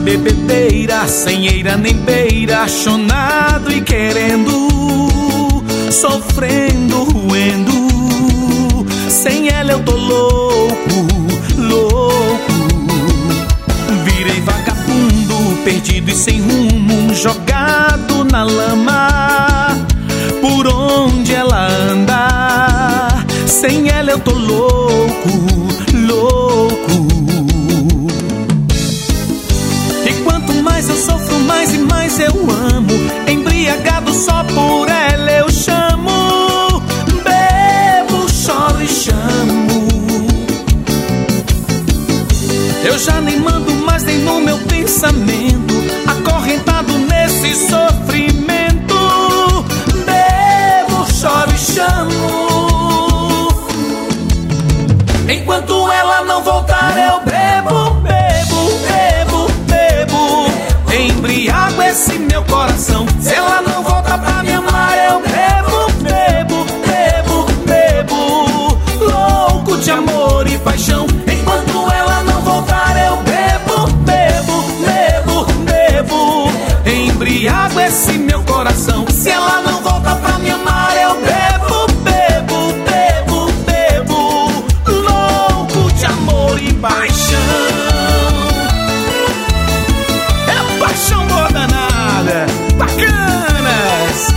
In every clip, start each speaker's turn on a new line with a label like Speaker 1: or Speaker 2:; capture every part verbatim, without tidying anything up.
Speaker 1: bebedeira, sem eira nem beira, chonado e querendo, sofrendo, roendo. Sem ela eu tô louco, louco. Virei vagabundo, perdido e sem rumo, jogado na lama. Por onde ela anda, sem ela eu tô louco, louco. E quanto mais eu sofro, mais e mais eu amo. Embriagado só por ela eu chamo. Bebo, choro e chamo. Eu já nem mando mais nem no meu pensamento, acorrentado nesse sofrimento. Bebo, choro e chamo. Enquanto ela não voltar eu bebo, bebo, bebo, bebo. Embriago esse meu coração. Se ela não volta pra me amar eu bebo, bebo, bebo, bebo. Louco de amor e paixão. Enquanto ela não voltar eu bebo, bebo, bebo, bebo. Embriago esse meu coração. Se ela não volta pra me amar eu bebo, bebo, bebo, bebo. Louco de amor e paixão. É paixão boa danada. Bacanas.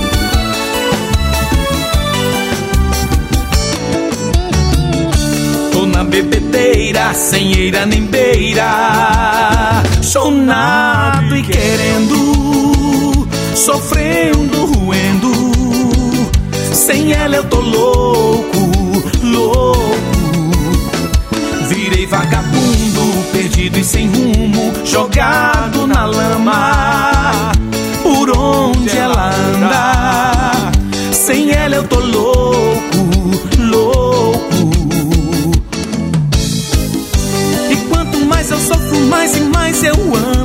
Speaker 1: Tô na bebedeira, sem eira nem beira, chonado e querendo, sofrendo, roendo. Sem ela eu tô louco, louco. Virei vagabundo, perdido e sem rumo, jogado na lama. Por onde ela anda, sem ela eu tô louco, louco. E quanto mais eu sofro, mais e mais eu amo.